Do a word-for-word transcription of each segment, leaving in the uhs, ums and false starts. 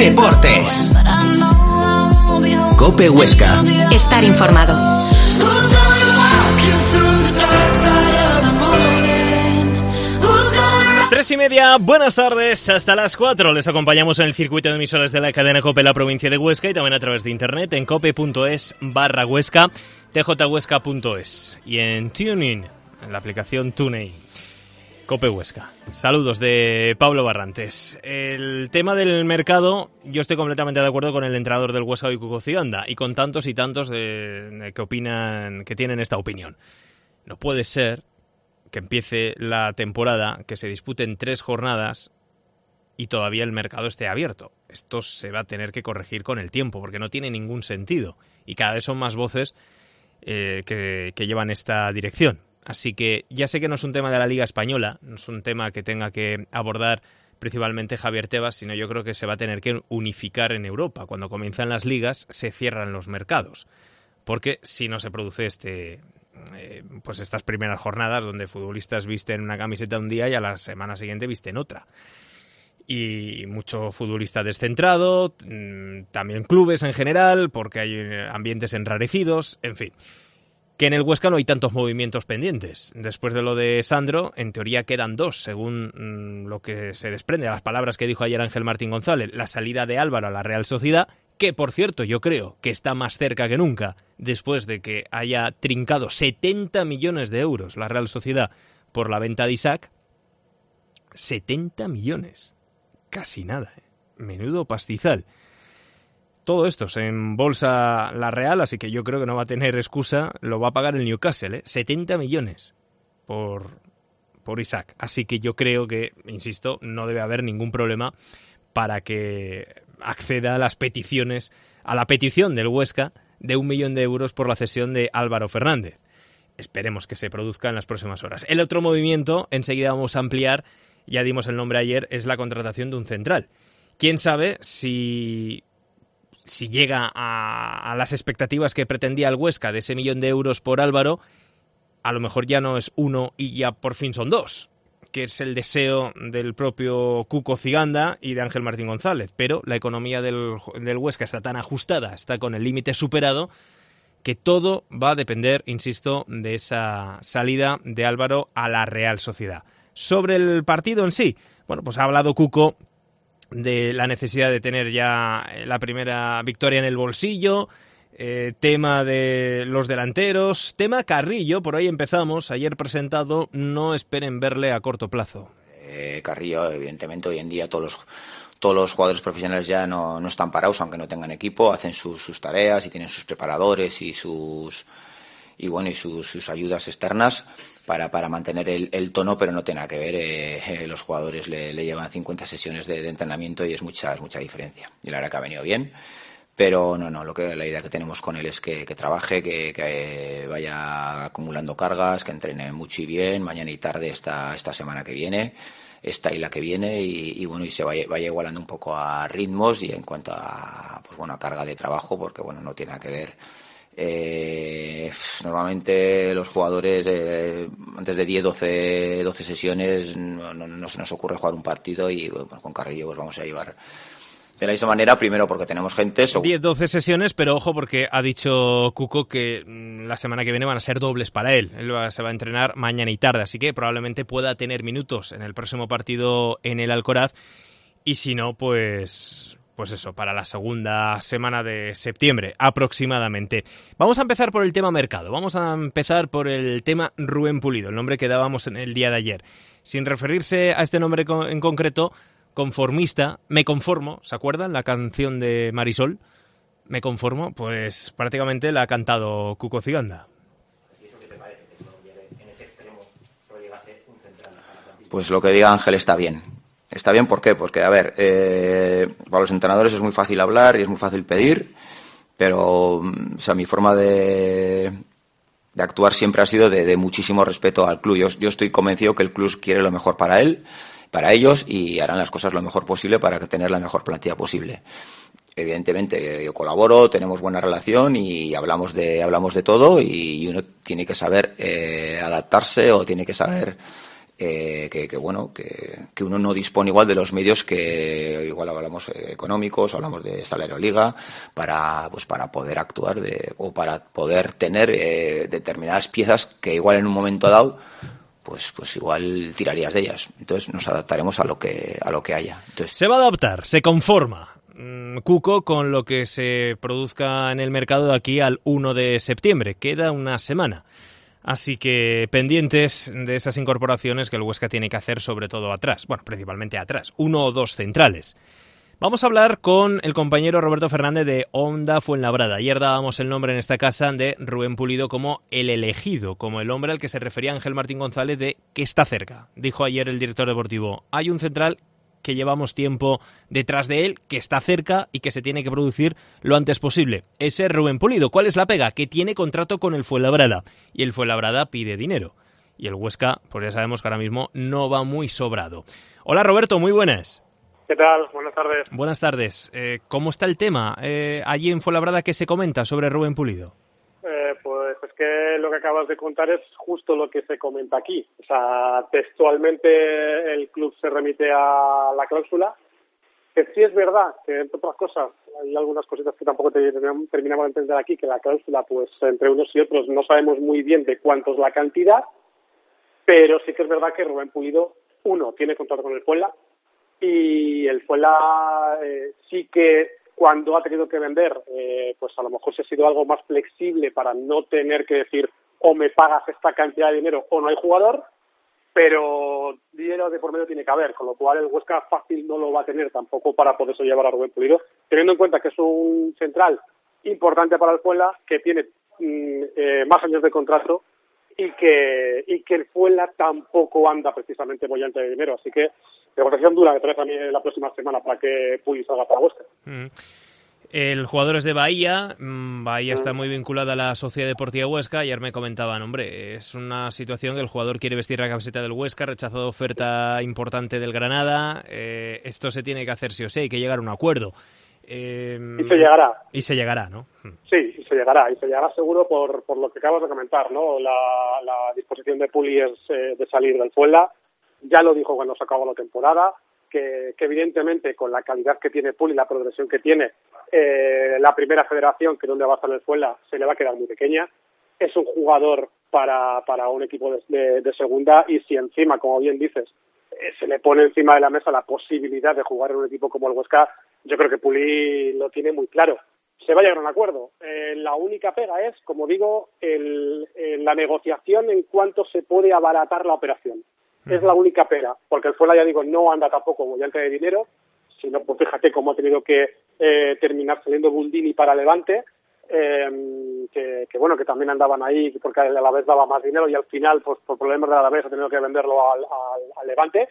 Deportes. COPE Huesca. Estar informado. Tres y media, buenas tardes, hasta las cuatro. Les acompañamos en el circuito de emisoras de la cadena COPE en la provincia de Huesca y también a través de internet en cope.es barra Huesca, tjhuesca punto es y en TuneIn, en la aplicación TuneIn. COPE Huesca. Saludos de Pablo Barrantes. El tema del mercado, yo estoy completamente de acuerdo con el entrenador del Huesca hoy, Cuco Ciganda, y con tantos y tantos de, de que opinan, que tienen esta opinión. No puede ser que empiece la temporada, que se disputen tres jornadas y todavía el mercado esté abierto. Esto se va a tener que corregir con el tiempo, porque no tiene ningún sentido. Y cada vez son más voces eh, que, que llevan esta dirección. Así que ya sé que no es un tema de la Liga Española, no es un tema que tenga que abordar principalmente Javier Tebas, sino yo creo que se va a tener que unificar en Europa. Cuando comienzan las ligas, se cierran los mercados. Porque si no se produce este... Eh, pues estas primeras jornadas donde futbolistas visten una camiseta un día y a la semana siguiente visten otra, y mucho futbolista descentrado, también clubes en general porque hay ambientes enrarecidos, en fin, que en el Huesca no hay tantos movimientos pendientes. Después de lo de Sandro, en teoría quedan dos, según mmm, lo que se desprende de las palabras que dijo ayer Ángel Martín González: la salida de Álvaro a la Real Sociedad, que por cierto yo creo que está más cerca que nunca después de que haya trincado setenta millones de euros la Real Sociedad por la venta de Isaac. setenta millones, casi nada, ¿eh? Menudo pastizal. Todo esto se embolsa la Real, así que yo creo que no va a tener excusa, lo va a pagar el Newcastle, ¿eh? setenta millones por, por Isaac, así que yo creo que, insisto, no debe haber ningún problema para que acceda a las peticiones, a la petición del Huesca de un millón de euros por la cesión de Álvaro Fernández. Esperemos que se produzca en las próximas horas. El otro movimiento, enseguida vamos a ampliar, ya dimos el nombre ayer, es la contratación de un central. ¿Quién sabe si, si llega a, a las expectativas que pretendía el Huesca de ese millón de euros por Álvaro? A lo mejor ya no es uno y ya por fin son dos, que es el deseo del propio Cuco Ciganda y de Ángel Martín González, pero la economía del, del Huesca está tan ajustada, está con el límite superado, que todo va a depender, insisto, de esa salida de Álvaro a la Real Sociedad. Sobre el partido en sí, bueno, pues ha hablado Cuco de la necesidad de tener ya la primera victoria en el bolsillo, Eh, tema de los delanteros, tema Carrillo, por ahí empezamos, ayer presentado, no esperen verle a corto plazo. Eh, Carrillo, evidentemente, hoy en día todos los, todos los jugadores profesionales ya no, no están parados, aunque no tengan equipo, hacen sus, sus tareas y tienen sus preparadores y sus y bueno y sus, sus ayudas externas para, para mantener el, el tono, pero no tiene nada que ver, eh, eh, los jugadores le, le llevan cincuenta sesiones de, de entrenamiento y es mucha, es mucha diferencia, y la verdad que ha venido bien. Pero no, no, lo que la idea que tenemos con él es que, que trabaje, que, que vaya acumulando cargas, que entrene mucho y bien, mañana y tarde esta, esta semana que viene, esta y la que viene, y, y bueno, y se vaya, vaya igualando un poco a ritmos y en cuanto a, pues bueno, a carga de trabajo, porque bueno, no tiene nada que ver. Eh, normalmente los jugadores eh, antes de diez, doce, doce sesiones no, no, no se nos ocurre jugar un partido, y bueno, con Carrillo pues vamos a llevar de la misma manera, primero porque tenemos gente... diez, doce sesiones, pero ojo porque ha dicho Cuco que la semana que viene van a ser dobles para él. Él va, se va a entrenar mañana y tarde, así que probablemente pueda tener minutos en el próximo partido en el Alcoraz, y si no, pues... Pues eso, para la segunda semana de septiembre, aproximadamente. Vamos a empezar por el tema mercado, vamos a empezar por el tema Rubén Pulido, el nombre que dábamos en el día de ayer. Sin referirse a este nombre en concreto, conformista, me conformo, ¿se acuerdan? La canción de Marisol, me conformo, pues prácticamente la ha cantado Cuco Ciganda. ¿Y eso qué te parece? Que en ese extremo no llegase un central a la plantilla. Pues lo que diga Ángel está bien. Está bien, ¿por qué? Porque, a ver, eh, para los entrenadores es muy fácil hablar y es muy fácil pedir, pero, o sea, mi forma de, de actuar siempre ha sido de, de muchísimo respeto al club. Yo, yo estoy convencido que el club quiere lo mejor para él, para ellos, y harán las cosas lo mejor posible para tener la mejor plantilla posible. Evidentemente, yo colaboro, tenemos buena relación y hablamos de, hablamos de todo, y uno tiene que saber eh, adaptarse o tiene que saber eh, que, que bueno, que, que uno no dispone igual de los medios que igual hablamos eh, económicos, hablamos de esta Aeroliga, para pues para poder actuar de, o para poder tener eh, determinadas piezas que igual en un momento dado pues pues igual tirarías de ellas. Entonces nos adaptaremos a lo que a lo que haya. Entonces, se va a adaptar, se conforma mmm, Cuco con lo que se produzca en el mercado de aquí al uno de septiembre. Queda una semana. Así que pendientes de esas incorporaciones que el Huesca tiene que hacer, sobre todo atrás. Bueno, principalmente atrás. Uno o dos centrales. Vamos a hablar con el compañero Roberto Fernández de Onda Fuenlabrada. Ayer dábamos el nombre en esta casa de Rubén Pulido como el elegido, como el hombre al que se refería Ángel Martín González de que está cerca. Dijo ayer el director deportivo, hay un central que llevamos tiempo detrás de él, que está cerca y que se tiene que producir lo antes posible. Ese es Rubén Pulido. ¿Cuál es la pega? Que tiene contrato con el Fuenlabrada y el Fuenlabrada pide dinero. Y el Huesca, pues ya sabemos que ahora mismo no va muy sobrado. Hola Roberto, muy buenas. ¿Qué tal? Buenas tardes. Buenas tardes. Eh, ¿Cómo está el tema eh, allí en Fuenlabrada? ¿Qué se comenta sobre Rubén Pulido? Eh, pues es que lo que acabas de contar es justo lo que se comenta aquí. O sea, textualmente el club se remite a la cláusula, que sí es verdad que, entre otras cosas, hay algunas cositas que tampoco te, terminamos de entender aquí, que la cláusula, pues entre unos y otros no sabemos muy bien de cuánto es la cantidad, pero sí que es verdad que Rubén Pulido, uno, tiene contrato con el Puebla, y el Fuenla eh, sí que cuando ha tenido que vender, eh, pues a lo mejor se ha sido algo más flexible para no tener que decir o me pagas esta cantidad de dinero o no hay jugador, pero dinero de por medio tiene que haber, con lo cual el Huesca fácil no lo va a tener tampoco para poderse llevar a Rubén Pulido, teniendo en cuenta que es un central importante para el Fuenla, que tiene mm, eh, más años de contrato y que y que el Fuenla tampoco anda precisamente bollante de dinero, así que negociación dura que trae también la próxima semana para que Puy salga para Huesca. Mm. El jugador es de Bahía, Bahía mm. está muy vinculada a la Sociedad Deportiva Huesca. Ayer me comentaban, hombre, es una situación que el jugador quiere vestir la camiseta del Huesca, rechazado oferta importante del Granada, eh, esto se tiene que hacer sí o sí, hay que llegar a un acuerdo. Eh, y se llegará. Y se llegará, ¿no? Sí, y se llegará, y se llegará seguro por, por lo que acabas de comentar, ¿no? La, la disposición de Puli es eh, de salir del Fuenla. Ya lo dijo cuando se acabó la temporada, que, que evidentemente con la calidad que tiene Puli, la progresión que tiene, eh, la primera federación, que donde va a estar el Fuenla, se le va a quedar muy pequeña. Es un jugador para, para un equipo de, de, de segunda, y si encima, como bien dices, eh, se le pone encima de la mesa la posibilidad de jugar en un equipo como el Huesca, yo creo que Puli lo tiene muy claro. Se va a llegar a un acuerdo. Eh, la única pega es, como digo, el, el, la negociación en cuanto se puede abaratar la operación. Es la única pega, porque el Fuenla, ya digo, no anda tampoco bollante de dinero, sino pues fíjate cómo ha tenido que eh, terminar saliendo Buldini para Levante, eh, que, que bueno, que también andaban ahí porque a la vez daba más dinero y al final, pues por problemas de la vez ha tenido que venderlo al, al, al Levante,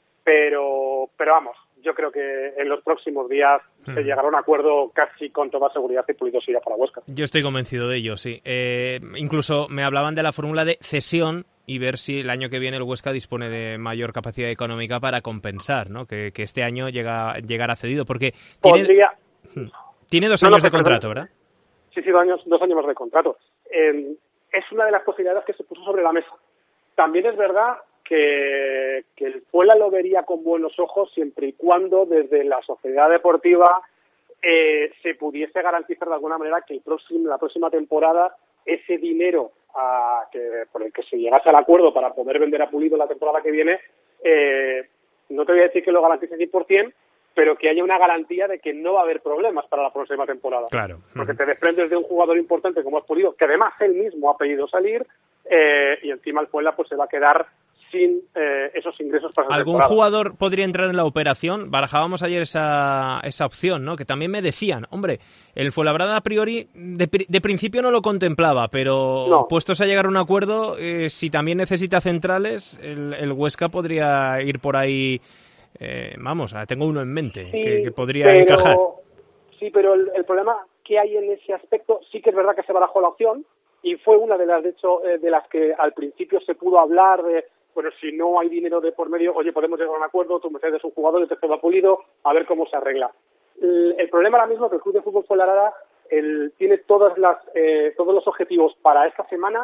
pero, pero vamos, yo creo que en los próximos días mm. se llegará a un acuerdo casi con toda seguridad y Pulido se irá para Huesca. Yo estoy convencido de ello, sí. Eh, incluso me hablaban de la fórmula de cesión y ver si el año que viene el Huesca dispone de mayor capacidad económica para compensar, ¿no? Que, que este año llega llegara cedido, porque tiene, Podría... tiene dos no, años no, de contrato, ¿verdad? Sí, sí, dos años, dos años más de contrato. Eh, es una de las posibilidades que se puso sobre la mesa. También es verdad que, que el Puebla lo vería con buenos ojos siempre y cuando desde la sociedad deportiva eh, se pudiese garantizar de alguna manera que el próximo, la próxima temporada ese dinero a que por el que se llegase al acuerdo para poder vender a Pulido la temporada que viene, eh, no te voy a decir que lo garantice cien por ciento, pero que haya una garantía de que no va a haber problemas para la próxima temporada. Claro. Porque te desprendes de un jugador importante como es Pulido, que además él mismo ha pedido salir, eh, y encima el Puebla pues se va a quedar sin eh, esos ingresos para esa ¿Algún temporada. jugador podría entrar en la operación? Barajábamos ayer esa, esa opción, ¿no? Que también me decían, hombre, el Fuenlabrada a priori de, de principio no lo contemplaba, pero no. puestos a llegar a un acuerdo, eh, si también necesita centrales, el, el Huesca podría ir por ahí, eh, vamos, tengo uno en mente, sí, que, que podría pero, encajar. Sí, pero el, el problema que hay en ese aspecto, sí que es verdad que se barajó la opción, y fue una de las, de hecho, eh, de las que al principio se pudo hablar de, bueno, si no hay dinero de por medio, oye, podemos llegar a un acuerdo, tú me cedes un jugador, yo te cedo a Pulido, a ver cómo se arregla. El, el problema ahora mismo es que el Club de Fútbol Fuenlabrada el, tiene todas las, eh, todos los objetivos para esta semana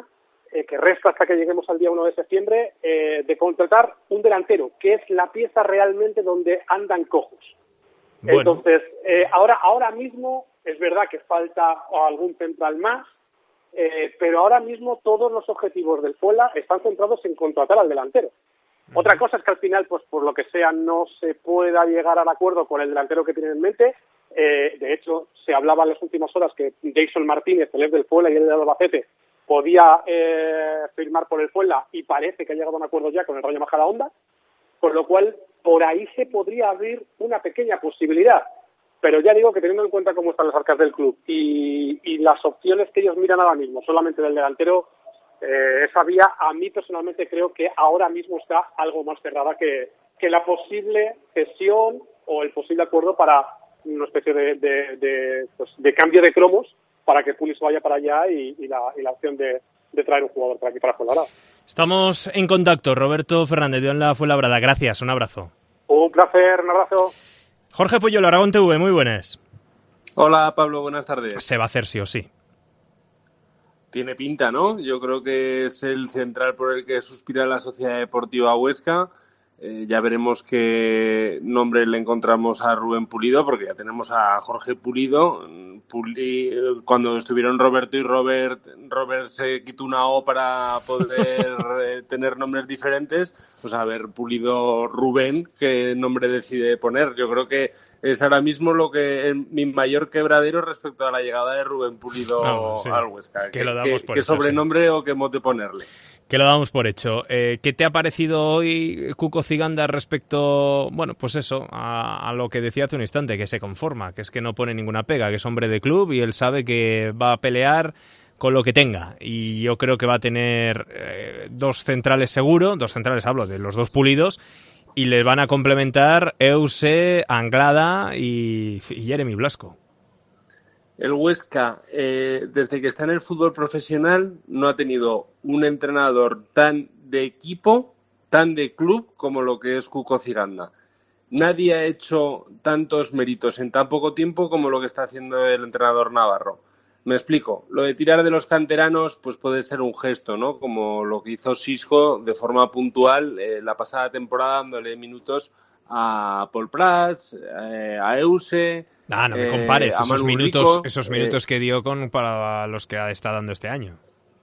eh, que resta hasta que lleguemos al día uno de septiembre, eh, de contratar un delantero, que es la pieza realmente donde andan cojos. Bueno. Entonces, eh, ahora, ahora mismo es verdad que falta algún central más, eh, pero ahora mismo todos los objetivos del Puebla están centrados en contratar al delantero. Uh-huh. Otra cosa es que al final, pues por lo que sea, no se pueda llegar al acuerdo con el delantero que tienen en mente. Eh, de hecho, se hablaba en las últimas horas que Jason Martínez, el ex del Puebla y el del Albacete, podía eh, firmar por el Puebla y parece que ha llegado a un acuerdo ya con el Rayo Majadahonda, con lo cual por ahí se podría abrir una pequeña posibilidad. Pero ya digo que teniendo en cuenta cómo están las arcas del club y, y las opciones que ellos miran ahora mismo, solamente del delantero, eh, esa vía a mí personalmente creo que ahora mismo está algo más cerrada que, que la posible cesión o el posible acuerdo para una especie de, de, de, pues, de cambio de cromos para que Pulis vaya para allá y, y, la, y la opción de, de traer un jugador para aquí para Fuenlabrada. Estamos en contacto. Roberto Fernández de Onla Fuenlabrada. Gracias, un abrazo. Un placer, un abrazo. Jorge Puyol, Aragón T V, muy buenas. Hola Pablo, buenas tardes. Se va a hacer sí o sí. Tiene pinta, ¿no? Yo creo que es el central por el que suspira la Sociedad Deportiva Huesca. Eh, ya veremos qué nombre le encontramos a Rubén Pulido, porque ya tenemos a Jorge Pulido. Puli, cuando estuvieron Roberto y Robert, Robert se quitó una O para poder eh, tener nombres diferentes. Pues a ver, Pulido Rubén, qué nombre decide poner. Yo creo que es ahora mismo lo que eh, mi mayor quebradero respecto a la llegada de Rubén Pulido no, sí. al Huesca. Que, que lo damos por ¿Qué hecho, sobrenombre sí. o qué mote ponerle? Que lo damos por hecho. Eh, ¿Qué te ha parecido hoy Cuco Ciganda respecto, bueno, pues eso, a, a lo que decía hace un instante, que se conforma, que es que no pone ninguna pega, que es hombre de club y él sabe que va a pelear con lo que tenga? Y yo creo que va a tener eh, dos centrales seguro, dos centrales hablo de los dos Pulidos, y les van a complementar Euse, Anglada y, y Jeremy Blasco. El Huesca, eh, desde que está en el fútbol profesional, no ha tenido un entrenador tan de equipo, tan de club, como lo que es Cuco Ciganda. Nadie ha hecho tantos méritos en tan poco tiempo como lo que está haciendo el entrenador navarro. Me explico. Lo de tirar de los canteranos pues puede ser un gesto, ¿no? Como lo que hizo Sisco de forma puntual eh, la pasada temporada, dándole minutos a Paul Prats, eh, a Euse... Ah, no me compares, eh, esos minutos, Rico, esos minutos eh, que dio con para los que está dando este año.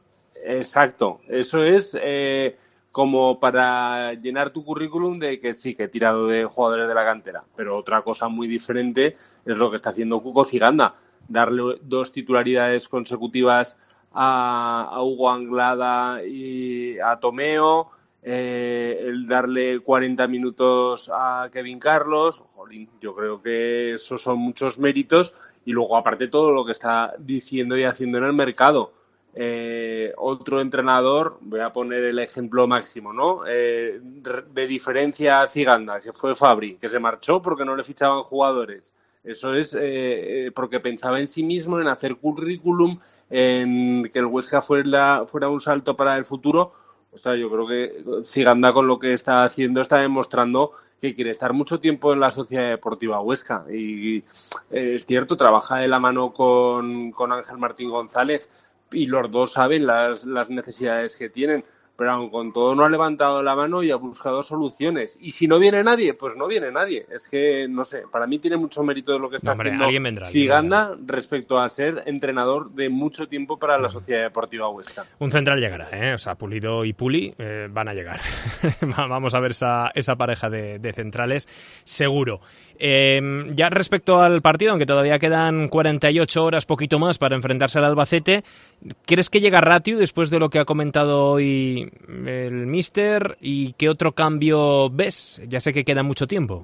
Exacto, eso es eh, como para llenar tu currículum de que sí, que he tirado de jugadores de la cantera, pero otra cosa muy diferente es lo que está haciendo Cuco Ciganda, darle dos titularidades consecutivas a, a Hugo Anglada y a Tomeo, Eh, el darle cuarenta minutos a Kevin Carlos, jolín, yo creo que esos son muchos méritos, y luego aparte todo lo que está diciendo y haciendo en el mercado. Eh, otro entrenador, voy a poner el ejemplo máximo, ¿no? Eh, de diferencia a Ciganda, que fue Fabri, que se marchó porque no le fichaban jugadores. Eso es eh, porque pensaba en sí mismo, en hacer currículum, en que el Huesca fuera, fuera un salto para el futuro. Ostras, yo creo que Ciganda con lo que está haciendo está demostrando que quiere estar mucho tiempo en la Sociedad Deportiva Huesca. Y eh, es cierto, trabaja de la mano con, con Ángel Martín González y los dos saben las, las necesidades que tienen. Pero aun con todo no ha levantado la mano y ha buscado soluciones. Y si no viene nadie, pues no viene nadie. Es que, no sé, para mí tiene mucho mérito de lo que está no, hombre, haciendo vendrá, Ciganda respecto a ser entrenador de mucho tiempo para la Sociedad Deportiva Huesca. Un central llegará, ¿eh? O sea, Pulido y Puli eh, van a llegar. Vamos a ver esa, esa pareja de, de centrales, seguro. Eh, ya respecto al partido, aunque todavía quedan cuarenta y ocho horas, poquito más, para enfrentarse al Albacete, ¿crees que llega Ratiu después de lo que ha comentado hoy el míster? ¿Y qué otro cambio ves? Ya sé que queda mucho tiempo.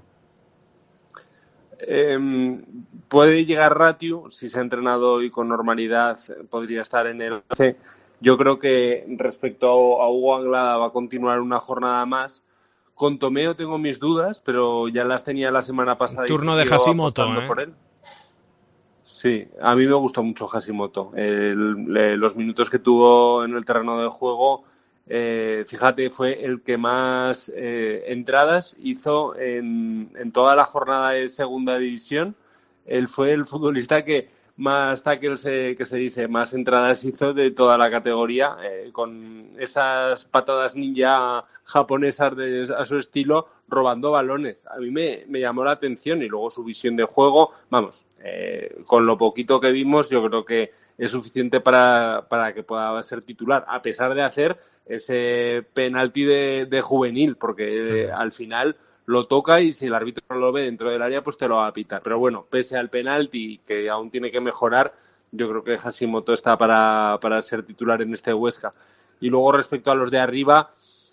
Eh, puede llegar Ratiu, si se ha entrenado hoy con normalidad, podría estar en el once. Yo creo que respecto a Hugo Anglada va a continuar una jornada más. Con Tomeo tengo mis dudas, pero ya las tenía la semana pasada. Turno de Hashimoto, ¿eh? Por él. Sí, a mí me gustó mucho Hashimoto. El, el, los minutos que tuvo en el terreno de juego, eh, fíjate, fue el que más eh, entradas hizo en, en toda la jornada de segunda división. Él fue el futbolista que más tackles eh, que se dice, más entradas hizo de toda la categoría, eh, con esas patadas ninja japonesas de, a su estilo, robando balones. A mí me, me llamó la atención, y luego su visión de juego, vamos, eh, con lo poquito que vimos, yo creo que es suficiente para, para que pueda ser titular, a pesar de hacer ese penalti de, de juvenil, porque eh, al final lo toca y si el árbitro no lo ve dentro del área, pues te lo va a pitar. Pero bueno, pese al penalti, que aún tiene que mejorar, yo creo que Hashimoto está para, para ser titular en este Huesca. Y luego, respecto a los de arriba,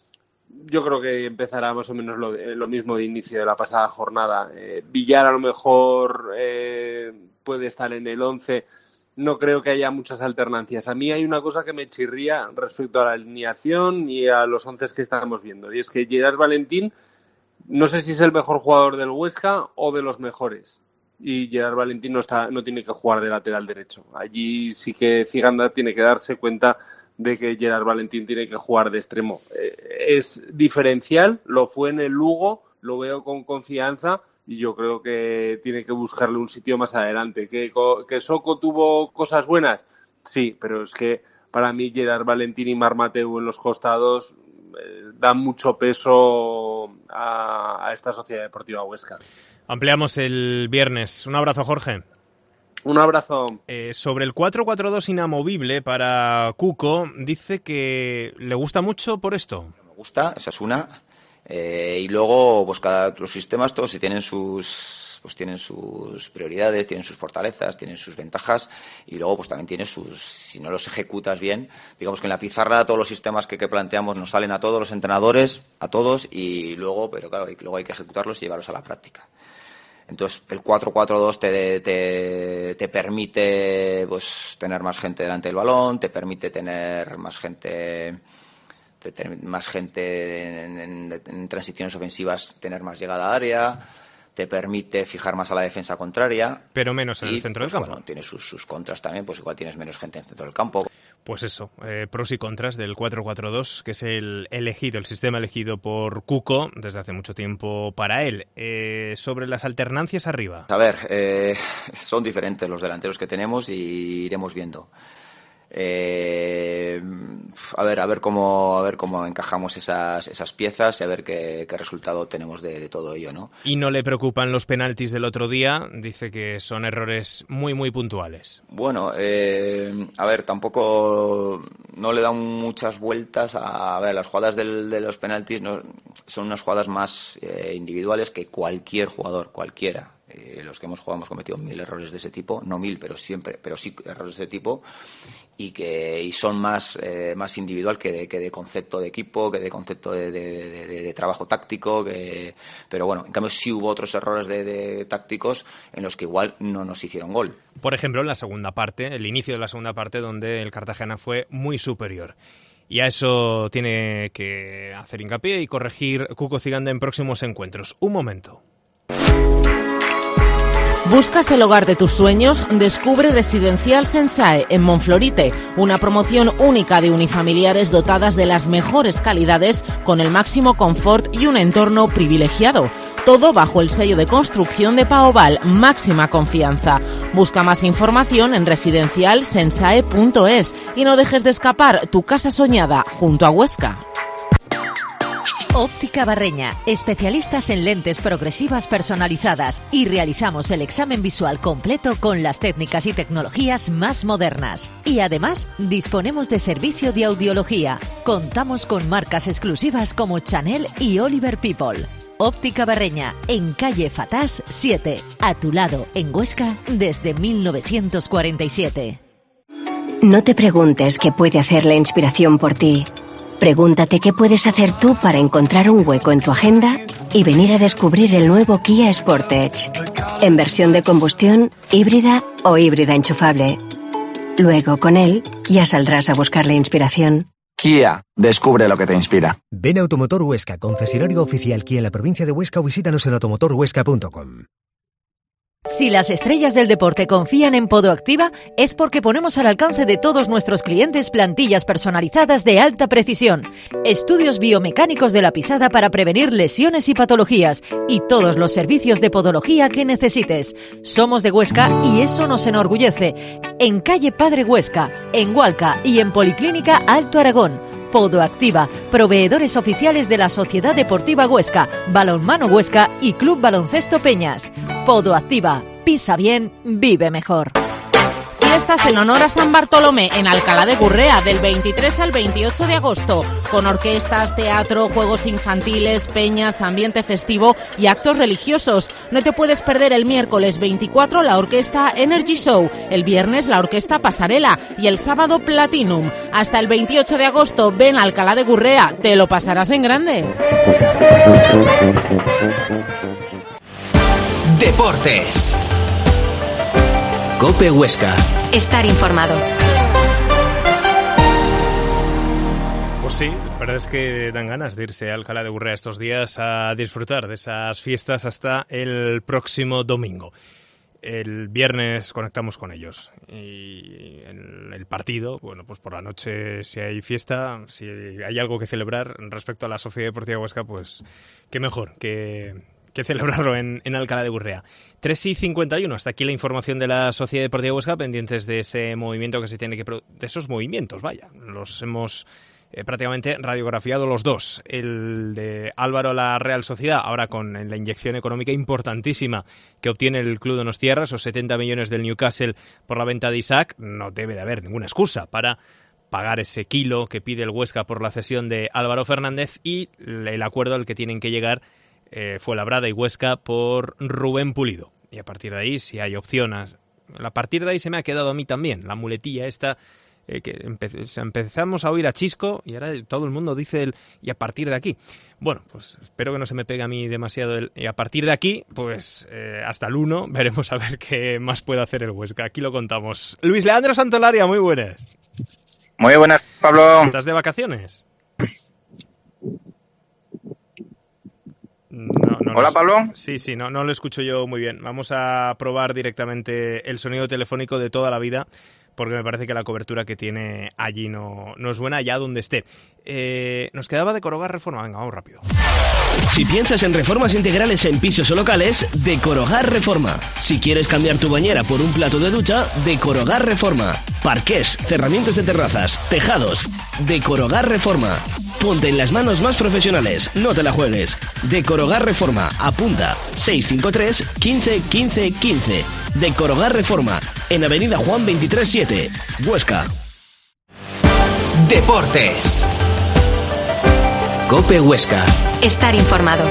yo creo que empezará más o menos lo, lo mismo de inicio de la pasada jornada. Eh, Villar a lo mejor eh, puede estar en el once. No creo que haya muchas alternancias. A mí hay una cosa que me chirría respecto a la alineación y a los once que estamos viendo, y es que Gerard Valentín, no sé si es el mejor jugador del Huesca o de los mejores. Y Gerard Valentín no, está, no tiene que jugar de lateral derecho. Allí sí que Ciganda tiene que darse cuenta de que Gerard Valentín tiene que jugar de extremo. Eh, es diferencial, lo fue en el Lugo, lo veo con confianza y yo creo que tiene que buscarle un sitio más adelante. ¿Que, que Soko tuvo cosas buenas? Sí, pero es que para mí Gerard Valentín y Marc Mateu en los costados eh, dan mucho peso a, a esta Sociedad Deportiva Huesca. Ampliamos el viernes. Un abrazo, Jorge. Un abrazo. Eh, sobre el cuatro cuatro dos inamovible para Cuco, dice que le gusta mucho por esto. Me gusta, esa es una. Eh, y luego, pues cada los sistemas todos si tienen sus, pues tienen sus prioridades, tienen sus fortalezas, tienen sus ventajas y luego pues también tiene sus, si no los ejecutas bien, digamos que en la pizarra todos los sistemas que, que planteamos nos salen a todos los entrenadores, a todos y luego, pero claro, y luego hay que ejecutarlos y llevarlos a la práctica. Entonces el cuatro cuatro dos te, te, te permite pues tener más gente delante del balón, te permite tener más gente más gente en, en, en transiciones ofensivas, tener más llegada a área, te permite fijar más a la defensa contraria. Pero menos en y, el centro pues, del campo. Bueno, tiene sus, sus contras también, pues igual tienes menos gente en el centro del campo. Pues eso, eh, pros y contras del cuatro cuatro dos, que es el elegido, el sistema elegido por Cuco desde hace mucho tiempo para él. Eh, sobre las alternancias arriba. A ver, eh, son diferentes los delanteros que tenemos y iremos viendo. Eh, a ver, a ver cómo, a ver cómo encajamos esas, esas piezas y a ver qué, qué resultado tenemos de, de todo ello, ¿no? Y no le preocupan los penaltis del otro día, dice que son errores muy, muy puntuales. Bueno, eh, a ver, tampoco no le dan muchas vueltas a, a ver, las jugadas del, de los penaltis no, son unas jugadas más eh, individuales que cualquier jugador, cualquiera. Eh, los que hemos jugado hemos cometido mil errores de ese tipo, no mil, pero siempre, pero sí errores de ese tipo y que y son más eh, más individual que de, que de concepto de equipo, que de concepto de, de, de, de trabajo táctico, que pero bueno, en cambio sí hubo otros errores de, de tácticos en los que igual no nos hicieron gol. Por ejemplo, en la segunda parte, el inicio de la segunda parte donde el Cartagena fue muy superior. Y a eso tiene que hacer hincapié y corregir Cuco Ciganda en próximos encuentros. Un momento. ¿Buscas el hogar de tus sueños? Descubre Residencial Sensae en Monflorite, una promoción única de unifamiliares dotadas de las mejores calidades con el máximo confort y un entorno privilegiado. Todo bajo el sello de construcción de Paoval, máxima confianza. Busca más información en residencial sensae punto es y no dejes de escapar tu casa soñada junto a Huesca. Óptica Barreña, especialistas en lentes progresivas personalizadas y realizamos el examen visual completo con las técnicas y tecnologías más modernas. Y además, disponemos de servicio de audiología. Contamos con marcas exclusivas como Chanel y Oliver People. Óptica Barreña, en calle Fatás siete, a tu lado, en Huesca, desde mil novecientos cuarenta y siete. No te preguntes qué puede hacer la inspiración por ti. Pregúntate qué puedes hacer tú para encontrar un hueco en tu agenda y venir a descubrir el nuevo Kia Sportage. En versión de combustión, híbrida o híbrida enchufable. Luego, con él, ya saldrás a buscar la inspiración. Kia, descubre lo que te inspira. Ven a Automotor Huesca, concesionario oficial Kia en la provincia de Huesca o visítanos en automotor huesca punto com. Si las estrellas del deporte confían en Podoactiva, es porque ponemos al alcance de todos nuestros clientes plantillas personalizadas de alta precisión, estudios biomecánicos de la pisada para prevenir lesiones y patologías, y todos los servicios de podología que necesites. Somos de Huesca y eso nos enorgullece. En calle Padre Huesca, en Hualca y en Policlínica Alto Aragón. Podoactiva, proveedores oficiales de la Sociedad Deportiva Huesca, Balonmano Huesca y Club Baloncesto Peñas. Podoactiva, pisa bien, vive mejor. Fiestas en honor a San Bartolomé en Alcalá de Gurrea del veintitrés al veintiocho de agosto, con orquestas, teatro, juegos infantiles, peñas, ambiente festivo y actos religiosos. No te puedes perder el miércoles veinticuatro la orquesta Energy Show, el viernes la orquesta Pasarela y el sábado Platinum. Hasta el veintiocho de agosto ven a Alcalá de Gurrea, te lo pasarás en grande. Deportes. COPE Huesca. Estar informado. Pues sí, la verdad es que dan ganas de irse a Alcalá de Gurrea estos días a disfrutar de esas fiestas hasta el próximo domingo. El viernes conectamos con ellos y en el partido, bueno, pues por la noche si hay fiesta, si hay algo que celebrar respecto a la Sociedad Deportiva Huesca, pues qué mejor que... que celebrarlo en, en Alcalá de Gurrea. tres y cincuenta y uno, hasta aquí la información de la Sociedad Deportiva Huesca, pendientes de ese movimiento que se tiene que... de esos movimientos, vaya, los hemos eh, prácticamente radiografiado los dos. El de Álvaro a la Real Sociedad, ahora con la inyección económica importantísima que obtiene el Club Donostiarra, esos setenta millones del Newcastle por la venta de Isaac, no debe de haber ninguna excusa para pagar ese kilo que pide el Huesca por la cesión de Álvaro Fernández y el acuerdo al que tienen que llegar Eh, Fuenlabrada y Huesca por Rubén Pulido. Y a partir de ahí, si hay opciones... A partir de ahí se me ha quedado a mí también la muletilla esta, eh, que empe- empezamos a oír a Chisco y ahora todo el mundo dice el y a partir de aquí. Bueno, pues espero que no se me pegue a mí demasiado el y a partir de aquí, pues eh, hasta el uno veremos a ver qué más puede hacer el Huesca. Aquí lo contamos. Luis Leandro Santolaria, muy buenas. Muy buenas, Pablo. ¿Estás de vacaciones? No, no Hola, lo, Pablo. Sí, sí, no, no lo escucho yo muy bien. Vamos a probar directamente el sonido telefónico de toda la vida, porque me parece que la cobertura que tiene allí no, no es buena, allá donde esté. Eh, nos quedaba Decorogar Reforma. Venga, vamos rápido. Si piensas en reformas integrales en pisos o locales, Decorogar Reforma. Si quieres cambiar tu bañera por un plato de ducha, Decorogar Reforma. Parqués, cerramientos de terrazas, tejados, Decorogar Reforma. Ponte en las manos más profesionales, no te la juegues. Decorogar Reforma, apunta seis cinco tres, quince, quince, quince. Decorogar Reforma, en Avenida Juan veintitrés siete, Huesca. Deportes. COPE Huesca. Estar informado.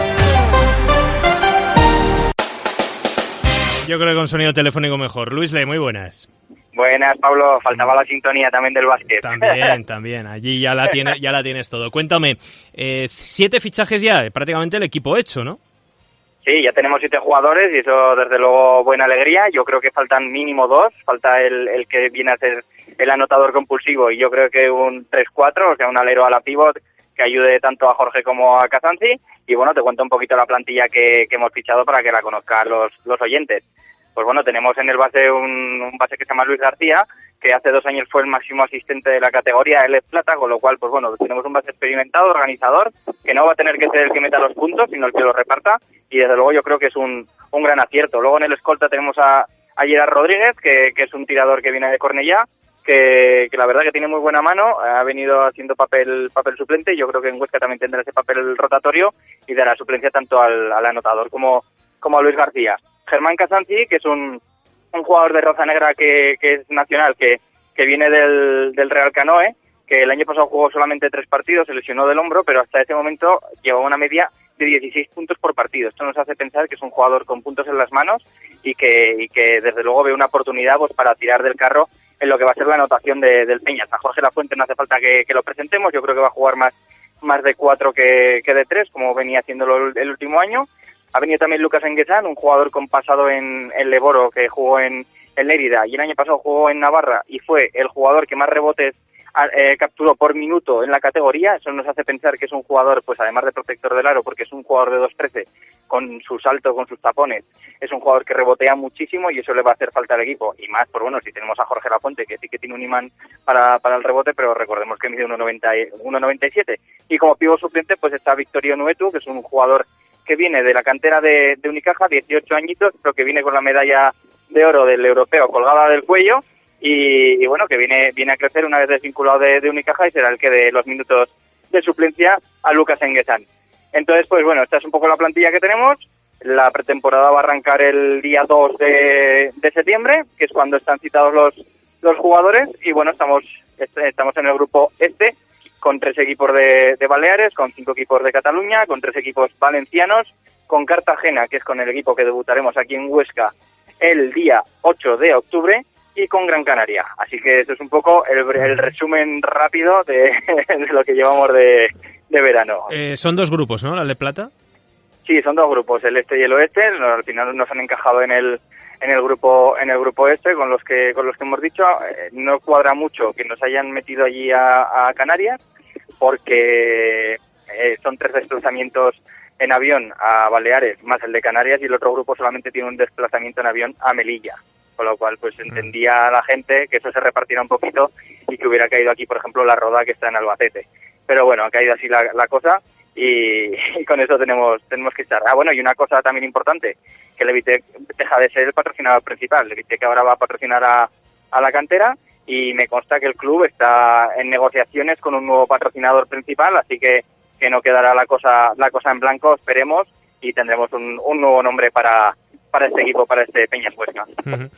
Yo creo que con sonido telefónico mejor. Luis Le, muy buenas. Buenas, Pablo. Faltaba la sintonía también del básquet. También, también. Allí ya la tienes, ya la tienes todo. Cuéntame, eh, siete fichajes ya, prácticamente el equipo hecho, ¿no? Sí, ya tenemos siete jugadores y eso desde luego buena alegría. Yo creo que faltan mínimo dos. Falta el, el que viene a ser el anotador compulsivo y yo creo que un tres cuatro, o sea, un alero a la pivot que ayude tanto a Jorge como a Kazanzi. Y bueno, te cuento un poquito la plantilla que, que hemos fichado para que la conozcan los, los oyentes. Pues bueno, tenemos en el base un, un base que se llama Luis García, que hace dos años fue el máximo asistente de la categoría, él es plata, con lo cual, pues bueno, tenemos un base experimentado, organizador, que no va a tener que ser el que meta los puntos, sino el que los reparta, y desde luego yo creo que es un, un gran acierto. Luego en el escolta tenemos a, a Gerard Rodríguez, que, que es un tirador que viene de Cornellá, que, que la verdad que tiene muy buena mano, ha venido haciendo papel papel suplente, yo creo que en Huesca también tendrá ese papel rotatorio, y dará suplencia tanto al, al anotador como, como a Luis García. Germán Kazanzi, que es un, un jugador de raza negra que, que es nacional, que, que viene del, del Real Canoe, que el año pasado jugó solamente tres partidos, se lesionó del hombro, pero hasta ese momento llevaba una media de dieciséis puntos por partido. Esto nos hace pensar que es un jugador con puntos en las manos y que, y que desde luego ve una oportunidad pues para tirar del carro en lo que va a ser la anotación de, del Peñas. A Jorge Lafuente no hace falta que, que lo presentemos, yo creo que va a jugar más, más de cuatro que, que de tres, como venía haciéndolo el, el último año. Ha venido también Lucas Enguesan, un jugador con pasado en, en Leboro, que jugó en, en Lérida y el año pasado jugó en Navarra y fue el jugador que más rebotes eh, capturó por minuto en la categoría. Eso nos hace pensar que es un jugador, pues además de protector del aro, porque es un jugador de dos trece, con su salto, con sus tapones, es un jugador que rebotea muchísimo y eso le va a hacer falta al equipo. Y más, pues bueno, si tenemos a Jorge Laponte, que sí que tiene un imán para, para el rebote, pero recordemos que mide uno noventa y siete. Y como pivo suplente, pues está Victorio Nuetu, que es un jugador que viene de la cantera de, de Unicaja, dieciocho añitos, pero que viene con la medalla de oro del europeo colgada del cuello y, y bueno, que viene viene a crecer una vez desvinculado de, de Unicaja y será el que dé los minutos de suplencia a Lucas Enguesan. Entonces, pues bueno, esta es un poco la plantilla que tenemos. La pretemporada va a arrancar el día dos de, de septiembre, que es cuando están citados los, los jugadores y bueno, estamos estamos en el grupo este, con tres equipos de, de Baleares, con cinco equipos de Cataluña, con tres equipos valencianos, con Cartagena, que es con el equipo que debutaremos aquí en Huesca el día ocho de octubre, y con Gran Canaria. Así que eso es un poco el, el resumen rápido de, de lo que llevamos de, de verano. Eh, son dos grupos, ¿no? ¿La de plata? Sí, son dos grupos, el este y el oeste. Al final nos han encajado en el en el grupo en el grupo este, con los que con los que hemos dicho. Eh, no cuadra mucho que nos hayan metido allí a, a Canarias, porque eh, son tres desplazamientos en avión a Baleares, más el de Canarias, y el otro grupo solamente tiene un desplazamiento en avión a Melilla, con lo cual pues entendía a la gente que eso se repartiera un poquito y que hubiera caído aquí, por ejemplo, la Roda, que está en Albacete. Pero bueno, ha caído así la, la cosa y, y con eso tenemos tenemos que estar. Ah, bueno, y una cosa también importante, que el Levitec deja de ser el patrocinador principal. El Levitec ahora va a patrocinar a, a la cantera, y me consta que el club está en negociaciones con un nuevo patrocinador principal, así que que no quedará la cosa la cosa en blanco, esperemos, y tendremos un, un nuevo nombre para, para este equipo, para este Peñas Huesca. Uh-huh.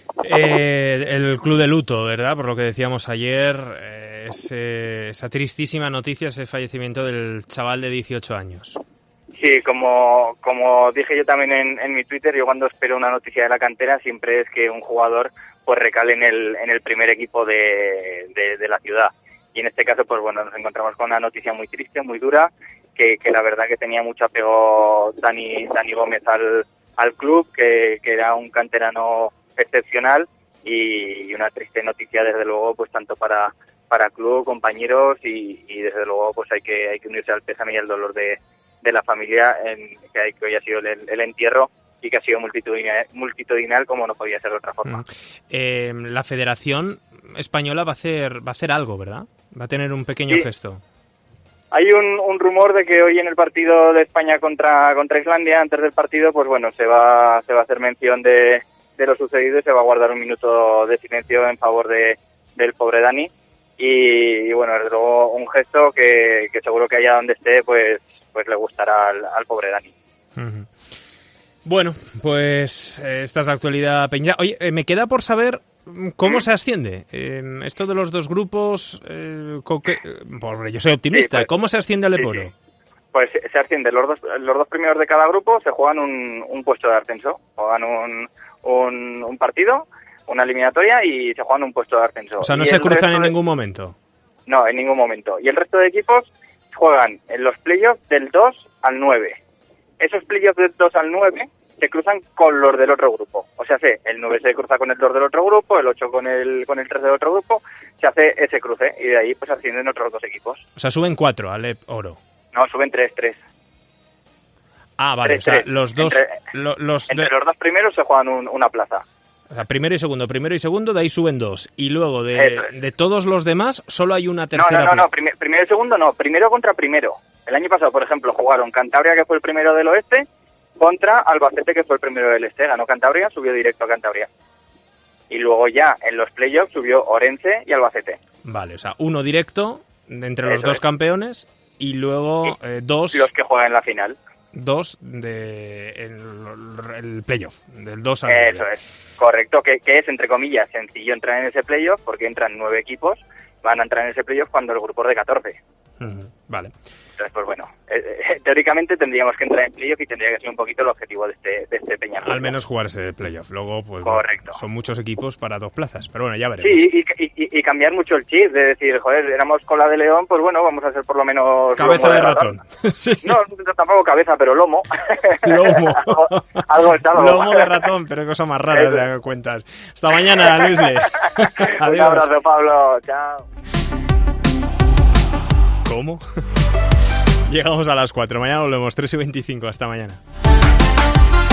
Eh, el club de luto, ¿verdad? Por lo que decíamos ayer, eh, ese, esa tristísima noticia, ese fallecimiento del chaval de dieciocho años. Sí, como como dije yo también en, en mi Twitter, yo cuando espero una noticia de la cantera siempre es que un jugador pues recale en el en el primer equipo de, de, de la ciudad. Y en este caso, pues bueno, nos encontramos con una noticia muy triste, muy dura, que, que la verdad que tenía mucho apego Dani, Dani Gómez al, al club, que, que era un canterano excepcional, y, y una triste noticia desde luego, pues tanto para para club, compañeros, y, y desde luego pues hay que hay que unirse al pésame y al dolor de, de la familia, en que, hay, que hoy ha sido el, el entierro, y que ha sido multitudinal, multitudinal como no podía ser de otra forma. Eh, la Federación Española va a hacer va a hacer algo, ¿verdad? Va a tener un pequeño sí. gesto. Hay un, un rumor de que hoy en el partido de España contra contra Islandia, antes del partido, pues bueno, se va se va a hacer mención de, de lo sucedido y se va a guardar un minuto de silencio en favor de del pobre Dani. Y, y bueno, desde luego un gesto que, que seguro que allá donde esté, pues pues le gustará al, al pobre Dani. Uh-huh. Bueno, pues eh, esta es la actualidad peña. Oye, eh, me queda por saber cómo ¿Mm? se asciende. Eh, esto de los dos grupos, eh, que, porque yo soy optimista, sí, pues, ¿cómo se asciende al Leporo? Sí, sí. Pues se asciende, los dos los dos primeros de cada grupo se juegan un, un puesto de ascenso, juegan un, un, un partido, una eliminatoria, y se juegan un puesto de ascenso. O sea, no y se cruzan en de... ningún momento. No, en ningún momento. Y el resto de equipos juegan en los playoffs del dos al nueve. Esos playoffs del dos al nueve se cruzan con los del otro grupo. O sea, el nueve se cruza con el dos del otro grupo, el ocho con el con el tres del otro grupo, se hace ese cruce, y de ahí pues ascienden otros dos equipos. O sea, suben cuatro al Oro. No, suben tres, tres. Ah, vale, tres, o sea, tres. los dos... Entre, lo, los, entre los dos primeros se juegan un, una plaza. O sea, primero y segundo, primero y segundo, de ahí suben dos. Y luego de, de todos los demás, solo hay una tercera. No, no, no, no. Primer, primero y segundo no, primero contra primero. El año pasado, por ejemplo, jugaron Cantabria, que fue el primero del oeste, contra Albacete, que fue el primero del este. Ganó Cantabria, subió directo a Cantabria. Y luego ya en los playoffs subió Orense y Albacete. Vale, o sea, uno directo entre los Eso dos es. campeones, y luego eh, dos... Los que juegan en la final. Dos de el, el playoff, del dos al Eso nueve. Es, correcto, que, que es, entre comillas, sencillo entrar en ese playoff, porque entran nueve equipos, van a entrar en ese playoff cuando el grupo es de catorce. Uh-huh. Vale. Entonces, pues bueno, eh, eh, teóricamente tendríamos que entrar en playoff, y tendría que ser un poquito el objetivo de este, de este Peñarol. Al menos jugarse de playoff. Luego, pues correcto. Bueno, son muchos equipos para dos plazas, pero bueno, ya veremos. Sí, y, y, y cambiar mucho el chip, de decir, joder, éramos cola de león, pues bueno, vamos a ser por lo menos... Cabeza de, de ratón. ratón. Sí. No, tampoco cabeza, pero lomo. Lomo. algo, algo está lomo. Lomo de ratón, pero cosa más rara de cuentas. Hasta mañana, Luisle. Adiós. Un abrazo, Pablo. Chao. ¿Cómo? Llegamos a las cuatro. Mañana volvemos, tres y veinticinco. Hasta mañana.